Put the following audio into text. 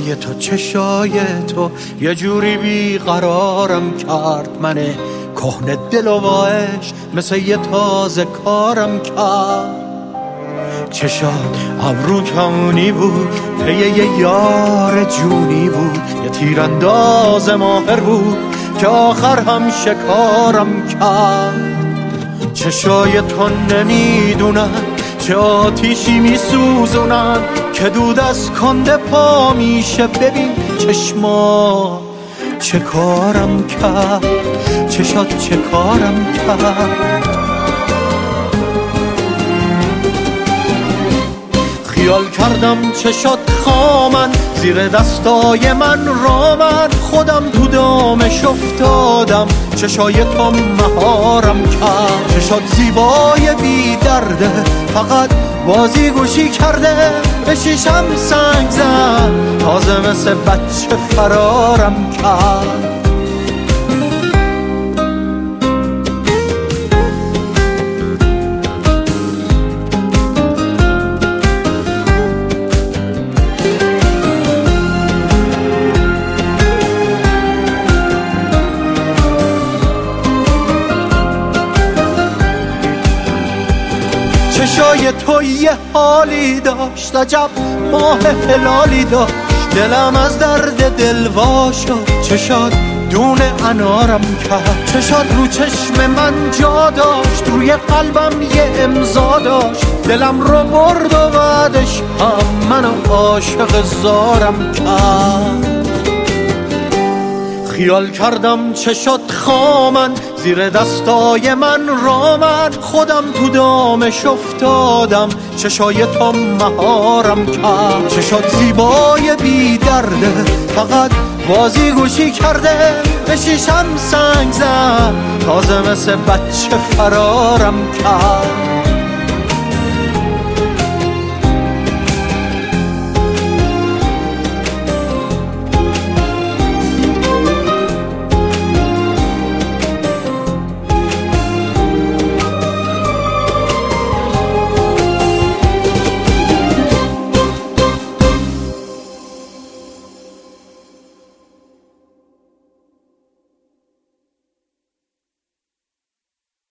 چشای تو یه جوری بیقرارم کرد، من کهنه دل و باش مثل یه تازه کارم کرد. چشات ابرو کمونی بود، پی یه یار جونی بود، یه تیرانداز ماهر بود که آخر هم شکارم کرد. چشای تو نمیدونن چه آتیشی میسوزونن که دود از کنده پا میشه. ببین چشما چه کارم کرد، چشات چه کارم کرد. خیال کردم چشات خامن، زیر دستای من رامن، خودم تو دامش افتادم، چشای تو مهارم کرد. چشات زیبای بی درده، فقط بازی گوشی کرده، به شیشم سنگ زد، تازه مثل بچه فرارم کرد. چشای تو یه حالی داشت، عجب ماه هلالی داشت، دلم از درد دل وا شد. چشات دونه انارم کرد، چشات رو چشم من جا داشت، روی قلبم یه امضا داشت، دلم رو برد و بعدش هم منو عاشق زارم کرد. خیال کردم چشات خامن، زیر دستای من رامن، خودم تو دامش افتادم، چشای تو مهارم کرد. چشات زیبای بی درده، فقط بازی گوشی کرده، به شیشم سنگ زد، تازه مثل بچه فرارم کرد.